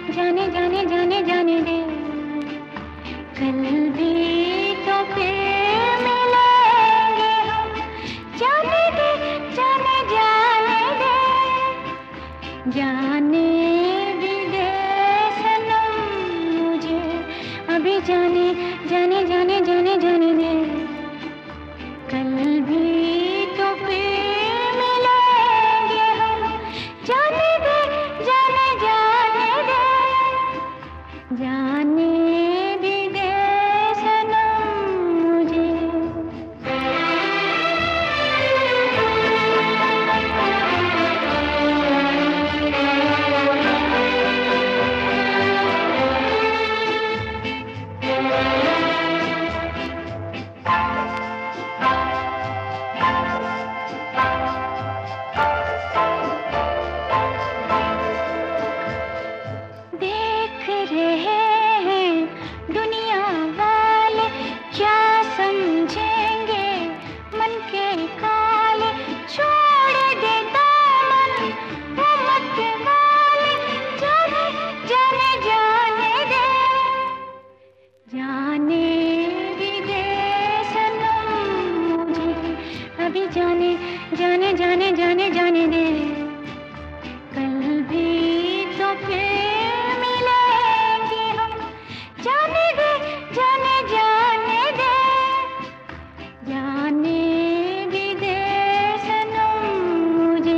जाने जाने जाने जाने दे, कल भी तो फिर मिलेंगे हम। जाने दे, जाने जाने दे, जाने भी दे सनम मुझे, अभी जाने जाने जाने जाने जाने दे, कल भी तो फिर मिलेंगे हम। जाने दे, जाने जाने दे, जाने भी दे सनम मुझे। देख रहे हैं दुनिया वाले, क्या समझेंगे मन के काले। छोड़ दे दामन वो मत वाले, जाने जाने जाने दे, जाने भी दे सनम मुझे, अभी जाने जाने जाने जाने जाने दे, कल भी तो फिर मिलेंगे हम। जाने दे, जाने जाने दे, जाने भी दे सनम मुझे।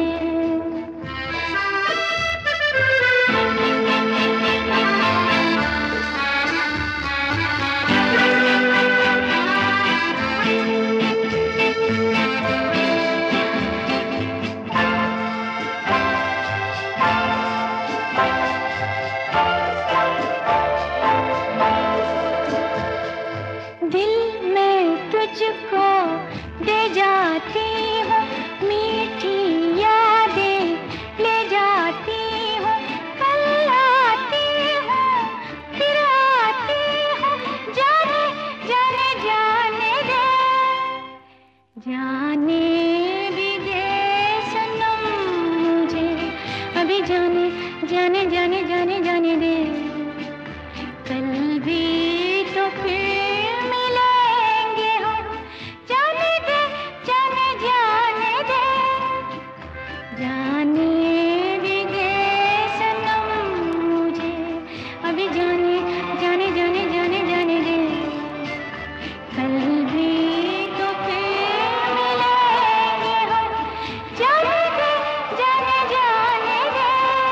दिल में तुझको दे जाती हूँ, मीठी यादें ले जाती हूँ। कल आती हूँ फिर आती हूँ, जाने जाने जाने दे, जाने भी दे सनम मुझे, अभी जाने जाने जाने जाने जाने दे, कल भी तो फिर मिलेंगे हम। जाने दे, जाने जाने दे, जाने भी दे सनम मुझे, अभी जाने जाने जाने जाने जाने दे, कल भी तो फिर मिलेंगे हम। जाने दे, जाने जाने दे,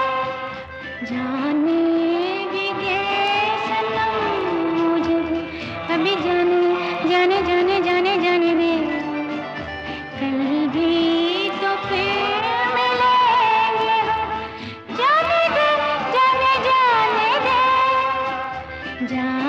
जाने भी दे सनम मुझे, अभी जाने जाने जाने जाने जाने दे, कल भी तो फिर मिलेंगे हम। जाने दे, जाने जाने दे, जाने